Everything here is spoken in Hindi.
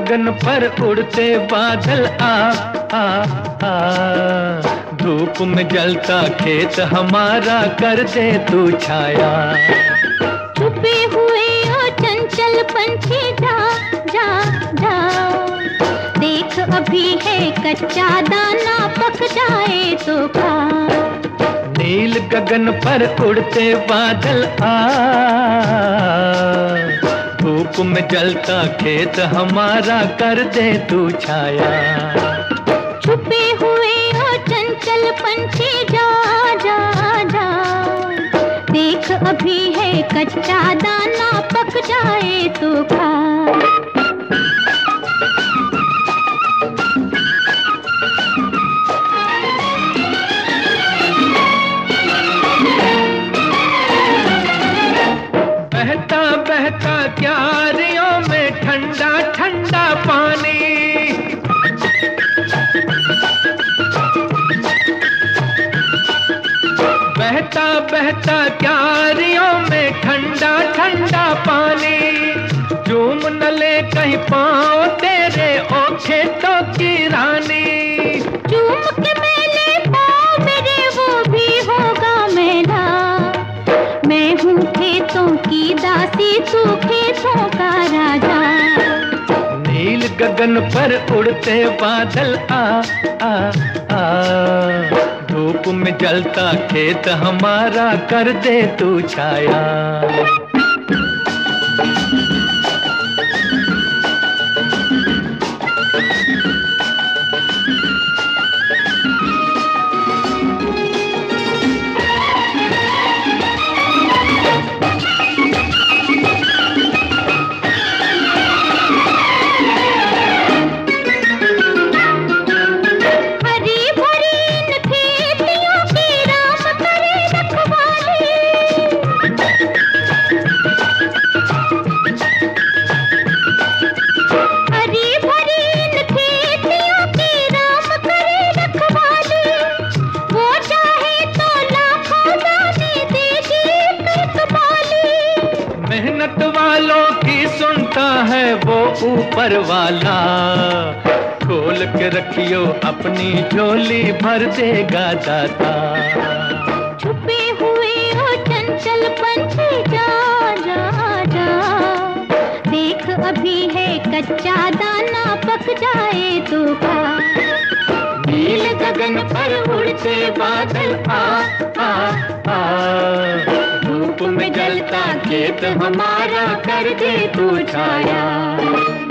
गगन पर उड़ते बादल आ आ आ, धूप में जलता खेत हमारा कर दे तू छाया। छुपे हुए ओ चंचल पंछी जा जा जा, देख अभी है कच्चा दाना पक जाए तो खा। नील गगन पर उड़ते बादल आ, धूप में जलता खेत हमारा कर दे तू छाया। छुपे हुए ओ चंचल पंछी जा जा जा, देख अभी है कच्चा दाना पक जाए तो खा। बहता बहता क्यारियों में ठंडा ठंडा पानी, बहता बहता क्यारियों में ठंडा ठंडा पानी। झूम न ले कहीं पाँव तेरे ओ खेतों की रानी। चूम के मेले पाँव मेरे वो भी होगा मेला, मैं हूँ खेतों की दासी तू खेतों का राजा। नील गगन पर उड़ते बादल आ आ आ, धूप में जलता खेत हमारा कर दे तू छाया। मेहनत वालों की सुनता है वो ऊपर वाला, खोल के रखियो अपनी झोली भर देगा दाता। छुपे हुए हो चंचल पंछी जा जा जा, देख अभी है कच्चा दाना पक जाए तो खा। नील गगन पर उड़ते बादल आ आ आ, धूप में जलता खेत हमारा कर दे तू छाया।